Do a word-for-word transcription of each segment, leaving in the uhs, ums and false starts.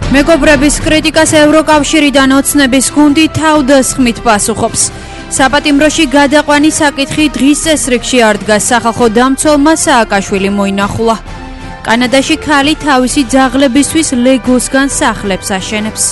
მეგობრების კრიტიკას ევროკავშირიდან ოცნების გუნდი თავდასხმით პასუხობს. საპატიმროში გადაყვანის საკითხი დღის წესრიგში არ დგას. სახალხო დამცველმა სააკაშვილი მოინახულა. კანადაში ქალი თავისი ძაღლებისთვის ლეგოსგან სახლებს აშენებს.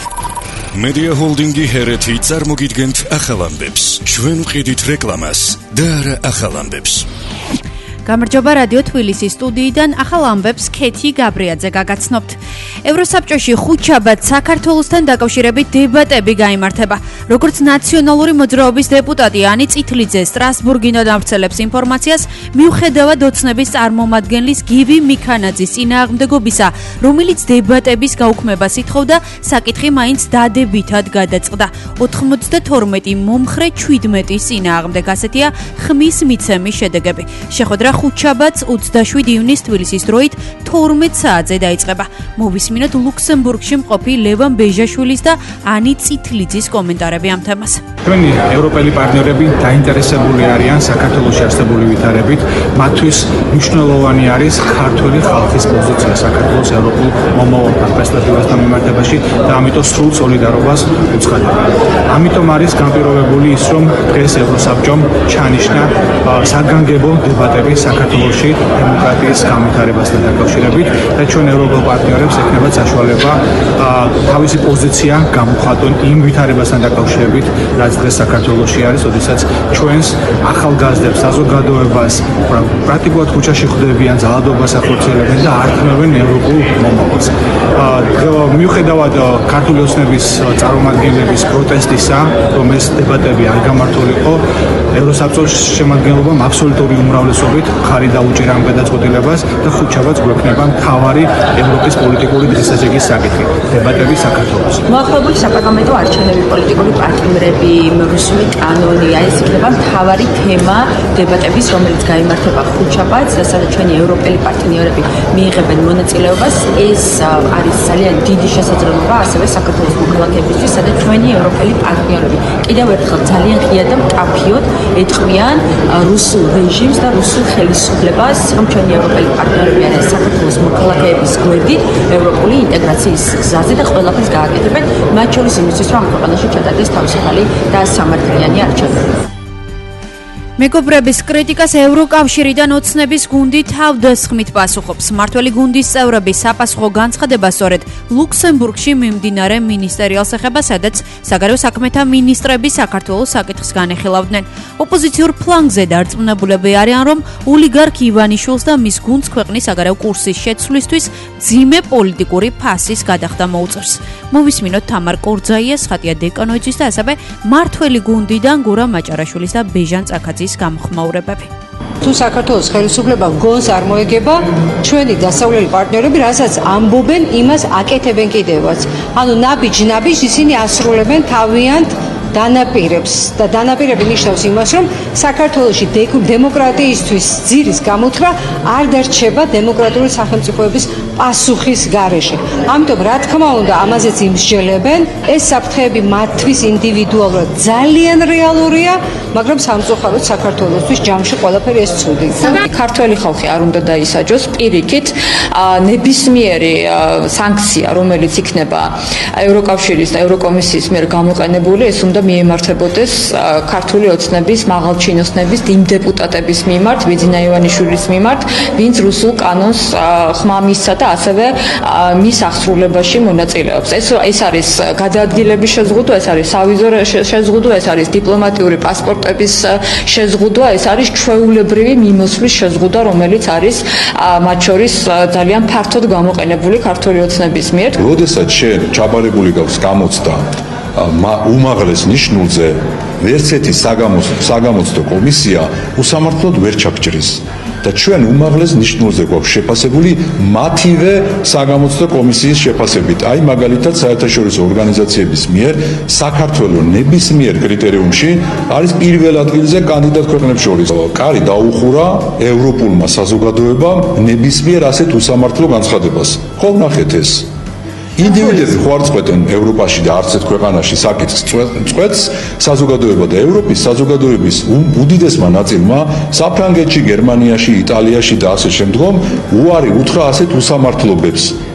Media Holdingi ჰერეთი წარმოგიდგენთ ახალ ამბებს. ჩვენ ვყიდით რეკლამას და არა ახალ ამბებს. გამარჯობა რადიო თბილისის სტუდიიდან ახალ ამბებს ქეთი გაბრიაძე გაგაცნობთ. ევროსაბჭოში ხუთშაბათ საქართველოსთან დაკავშირებით დებატები გაიმართება. როგორც ნაციონალური მოძრაობის დეპუტატი ანი წითლიძე სტრასბურგიდან ავრცელებს ინფორმაციას, მიუხედავად ოცნების წარმომადგენლის გივი მიქანაძის წინააღმდეგობისა, რომელიც დებატების გაუქმებას ითხოვდა, საკითხი მაინც დადებითად გადაწყდა. ოთხმოცდათორმეტი მომხრე შვიდმეტის წინააღმდეგ, ასეთია ხმის მიცემის შედეგები. შეხვედრა ხუთშაბათს ოცდაშვიდი ივნის თბილისის დროით თორმეტ საათზე დაიწყება. მოვისმინოთ ლუქსემბურგში მყოფი ლევან ბეჟაშვილის და ანი წითლიძის კომენტარები ამ თემას. ჩვენი ევროპელი პარტნიორები დაინტერესებული არიან საქართველოში არსებული ვითარებით. მათთვის მნიშვნელოვანი არის ქართული ხალხის პოზიცია საქართველოს ევროპულ მომავალთან პერსპექტივასთან მიმართებაში და ამიტომ სრულ სოლიდარობას უცხადება. ამიტომ არის განპირობებული ის, რომ დღეს ევროსაბჭომ ჩანიშნა საგანგებო დებატები საქართველოში დემოკრატიის განვითარებასთან დაკავშირებით და ჩვენ ევროპელ პარტნიორებს ექნება საშუალება თავისი პოზიცია გამოხატონ იმ ვითარებასთან დაკავშირებით, რაც დღეს საქართველოში არის, როდესაც ჩვენს ახალგაზრდებს, საზოგადოებას პრაქტიკულად ქუჩაში ხვდებიან, ძალადობას ახორციელებენ და ართმევენ ევროპულ მომავალს. მიუხედავად ქართული ოცნების წარმომადგენლების პროტესტისა, რომ ეს დებატები არ გამართულიყო, ევროსაბჭოს შემადგენლობამ აბსოლუტური უმრავლესობით ხარი დაუჭირა ამ გადაწყვეტილებას და ხუთშაბათს გვექნება მთავარი ევროპის პოლიტიკური დღესასწაულის საკითხი დებატები საქართველოში. მოახლოებული საპარლამენტო არჩევნები, პოლიტიკური პარტნიორები, რუსული კანონი, აი ეს იქნება მთავარი თემა დებატების, რომელიც გაიმართება ხუთშაბათს, სადაც ჩვენი ევროპელი პარტნიორები მიიღებენ მონაწილეობას. ეს არის ძალიან დიდი შესაძლებლობა ასევე საქართველოს მოქალაქეებისთვის, სადაც ჩვენი ევროპელი პარტნიორები კიდევ ერთხელ ძალიან ღია და მკაფიოდ ეტყვიან რუსულ რეჟიმს და რუსულ ხელისუფლებას, რომ ჩვენი ევროპელი პარტნიორები არიან საქართველოს მოქალაქეების გვერდით ევროპული ინტეგრაციის გზაზე და ყველაფერს გააკეთებენ, მათ შორის იმისთვის, რომ ამ ქვეყანაში ჩატარდეს თავისუფალი და სამართლიანი არჩევნები. მეგობრების კრიტიკას ევროკავშირიდან ოცნების გუნდი თავდასხმით პასუხობს. მმართველი გუნდის წევრები საპასუხო განცხადება სწორედ ლუქსემბურგში მიმდინარე მინისტერიალს ეხება, სადაც საგარეო საქმეთა მინისტრები საქართველოს საკითხს განეხილავდნენ. ოპოზიციურ ფლანგზე დარწმუნებულები არიან, რომ ოლიგარქ ივანიშვილს და მის გუნდს ქვეყნის საგარეო კურსის შეცვლისთვის ძიმე პოლიტიკური ფასის გადახდა მოუწევს. მოვისმინოთ თამარ კორძაიას, ხატია დეკანოიძის და ასევე მმართველი გუნდიდან გურა მაჭარაშვილის და ბეჟან წაკაძის გამხმაურებები. თუ საქართველოს ხელისუფლება გონს არ მოეგება, ჩვენი დასავლელი პარტნიორები, რასაც ამბობენ, იმას აკეთებენ კიდევაც. ანუ ნაბიჯ-ნაბიჯ ისინი ასრულებენ თავიანთ დანაპირებს და დანაპირები ნიშნავს იმას, რომ საქართველოში დემოკრატიისთვის ძირის გამოთქვა არ დარჩება დემოკრატიული სახელმწიფოების პასუხის გარეშე. ამიტომ რა თქმა უნდა, ამაზეც იმსჯელებენ, ეს საფრთხეები მათთვის ინდივიდუალურად ძალიან რეალურია, მაგრამ სამწუხაროდ საქართველოსთვის ჯამში ყველაფერი ეს ცუდი. ქართველი ხალხი არ უნდა დაისაჯოს პირიქით, ნებისმიერი სანქცია, რომელიც იქნება ევროკავშირის და ევროკომისიის მიერ გამოყენებული, ეს უნდა მიემართებოდეს ქართული ოცნების მაღალჩინოსნების იმ დეპუტატების მიმართ, ვიძინა ივანიშვილის მიმართ, ვინც რუსულ კანონს ხმა მისცა და ასევე მის აღსრულებაში მონაწილეობს. ეს ეს არის გადაადგილების შეზღუდვა, ეს არის სავიზო შეზღუდვა, ეს არის დიპლომატიური პასპორტების შეზღუდვა, ეს არის ჩვეულებრივი მიმოსვლის შეზღუდვა, რომელიც არის მათ შორის ძალიან ფართოდ გამოყენებული ქართული ოცნების მიერ. როდესაც შენ ჩაბარებული გაქვს გამოცდა უმაღლეს ნიშნულზე, ვერც ერთი საგამოცდო კომისია უსამართლოდ ვერ ჩაგჭრის. და ჩვენ უმაღლეს ნიშნულზე გვაქვს შეფასებული მათივე საგამოცდო კომისიის შეფასებით. აი მაგალითად საერთაშორისო ორგანიზაციების მიერ საქართველოს ნებისმიერ კრიტერიუმში არის პირველ ადგილზე კანდიდატ ქვეყნებს შორის. კარი დაუხურა ევროპულმა საზოგადოებამ ნებისმიერ ასეთ უსამართლო განცხადებას. ხო ვნახეთ ეს. ინდივიდები ხო არ წყვეტენ ევროპაში და არც ერთ ქვეყანაში საკითხს წყვეტს საზოგადოება და ევროპის საზოგადოების უდიდესმა ნაწილმა საფრანგეთში, გერმანიაში, იტალიაში და ასე შემდგომ უარი უთხრა ასეთ უსამართლობებს.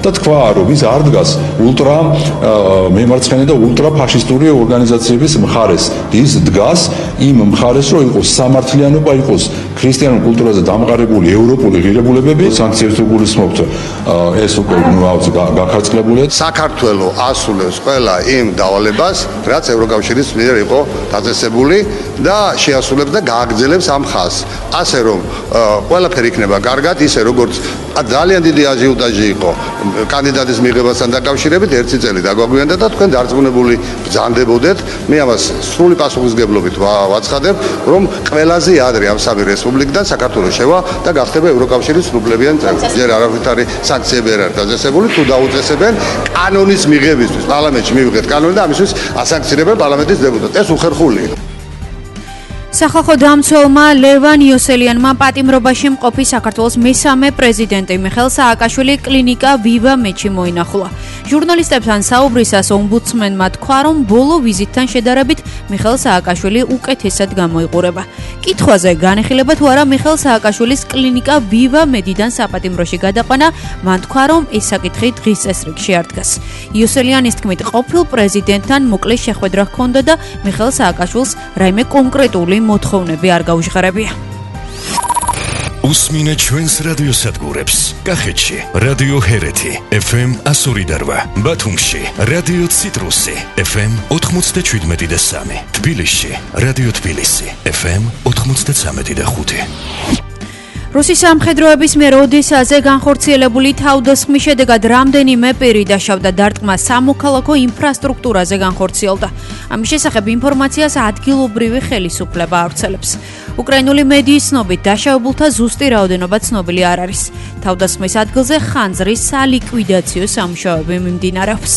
და თქვა, რომ ის არ დგას ულტრა მემარცხენე და ულტრა ფაშისტური ორგანიზაციების მხარეს. ის დგას იმ მხარეს, რომ იყოს სამართლიანობა, იყოს ქრისტიანულ კულტურაზე დამყარებული ევროპული ღირებულებები, სანქციებს თუ გულისხმობთ, ეს უკვე გაქარწყლებულია. საქართველო ასრულებს ყველა იმ დავალებას, რაც ევროკავშირის მიერ იყო დაწესებული და შეასრულებს და გააგრძელებს ამ ხაზს. ასე რომ ყველაფერი იქნება კარგად, ისე როგორც ძალიან დიდი აჟიოტაჟი იყო კანდიდატის მიღებასთან დაკავშირებით, ერთი წელი დაგვაგვიანდა და თქვენ დარწმუნებული ბრძანდებოდეთ. მე ამას სრული პასუხისგებლობით ვაცხადებ, რომ ყველაზე ადრე ამ სამი რესპუბლიკიდან საქართველოს შევა და გახდება ევროკავშირის სრულებიანი წევრი. ჯერ არავითარი სანქციები არ არის დაწესებული, თუ დაუწესებენ კანონის მიღებისთვის, პარლამენტში მივიღეთ კანონი და ამისთვის ასანქცირებენ პარლამენტის დეპუტატს. ეს უხერხულია. სახალხო დამცველმა ლევან იოსელიანმა პატიმრობაში მყოფი საქართველოს მესამე პრეზიდენტი მიხეილ სააკაშვილი კლინიკა ვივა მედში მოინახულა. ჟურნალისტებთან საუბრისას ომბუდსმენმა თქვა, რომ ბოლო ვიზიტთან შედარებით მიხეილ სააკაშვილი უკეთესად გამოიყურება. კითხვაზე განეხილება თუ არა მიხეილ სააკაშვილის კლინიკა ვივა მედიდან საპატიმროში გადაყვანა, მან თქვა, რომ ეს საკითხი დღის წესრიგში არ დგას. იოსელიანის თქმით, ყოფილ პრეზიდენტთან მოკლე შეხვედრა ჰქონდა და მიხეილ სააკაშვილს რაიმე კონკრეტული მოთხოვნები არ გაუჟღერებია. უსმინე ჩვენს რადიოსადგურებს. კახეთში რადიო ჰერეთი ეფ ემ ასორი და რვა, ბათუმში რადიო ციტრუსი ეფ ემ ოთხმოცდაჩვიდმეტი და სამი, თბილისში რადიო თბილისი ეფ ემ ოთხმოცდაცამეტი და ხუთი. რუსის სამხედროების მიერ ოდესაზე განხორციელებული თავდასხმის შედეგად რამდენიმე პირი დაშავდა, დარტყმა სამოქალაქო ინფრასტრუქტურაზე განხორციელდა. ამის შესახებ ინფორმაციას ადგილობრივი ხელისუფლება ავრცელებს. უკრაინული მედიის ცნობით დაშავებულთა ზუსტი რაოდენობა ცნობილი არ არის. თავდასხმის ადგილზე ხანძრის სალიკვიდაციო სამუშაოები მიმდინარეობს.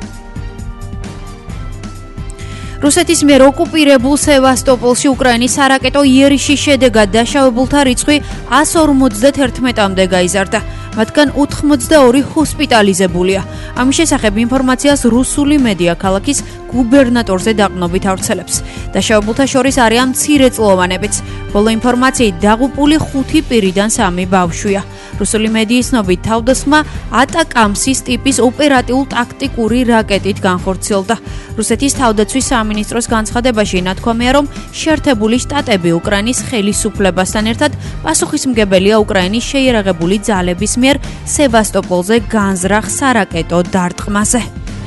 რუსეთის მიერ ოკუპირებულ სევასტოპოლში უკრაინის სარაკეტო იერიშის შედეგად დაშავებულთა რიცხვი ას ორმოცდაათამდე გაიზარდა. მათგან ოთხმოცდაორი ჰოსპიტალიზებულია. ამის შესახებ ინფორმაციას რუსული მედია ქალაქის გუბერნატორზე დაყრდნობით ავრცელებს. დაშავებულთა შორის არიან მცირეწლოვანებიც. ბოლო ინფორმაციით დაღუპული ხუთი პირიდან სამი ბავშვია. რუსული მედიის ცნობით თავდასხმა ატაკამსის ტიპის ოპერატიულ-ტაქტიკური რაკეტით განხორციელდა. რუსეთის თავდაცვის სამინისტროს განცხადებაში ნათქვამია, რომ შეერთებული შტატები უკრაინის ხელისუფლებასთან ერთად პასუხისმგებელია უკრაინის შეიარაღებული ძალების მიერ სევასტოპოლზე განზრახ სარაკეტო დარტყმაზე.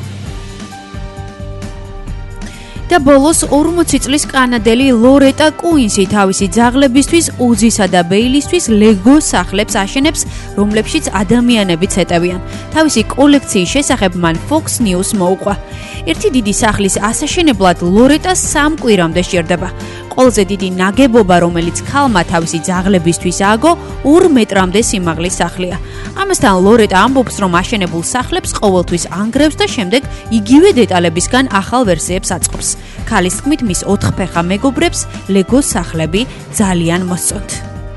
და ბოლოს ორმოცი წლის კანადელი ლორეტა კუინსი თავისი ძაღლებისთვის, უძისა და ბეილისთვის ლეგო სახლებს აშენებს, რომლებშიც ადამიანებიც ეტევიან. თავისი კოლექციის შესახებ მან Fox News მოუყვა. ერთი დიდი სახლის ასაშენებლად ლორეტას სამ კვირამდე სჭირდება. ყველაზე დიდი ნაგებობა, რომელიც ქალმა თავისი ძაღლებისთვის ააგო, ორ მეტრამდე სიმაღლის სახლია. ამასთან ლორეტა ამბობს, რომ აშენებულ სახლებს ყოველთვის ანგრევს და შემდეგ იგივე დეტალებისგან ახალ ვერსიებს აწყობს. ქალის თქმით, მის ოთხფეხა მეგობრებს ლეგო სახლები ძალიან მოსწონთ.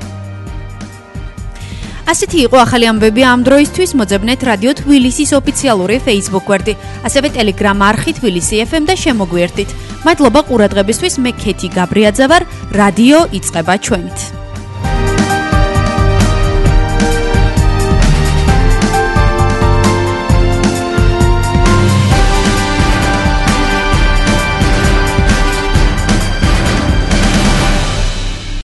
ასეთი იყო ახალი ამბები ამ დროისთვის. მოძებნეთ რადიო თბილისის ოფიციალური Facebook გვერდი, ასევე Telegram არხი თბილისი ეფ ემ და შემოგვიერთდით. მადლობა ყურადღებისთვის. მე ქეთი გაბრიაძე ვარ. რადიო იწყება ჩვენით.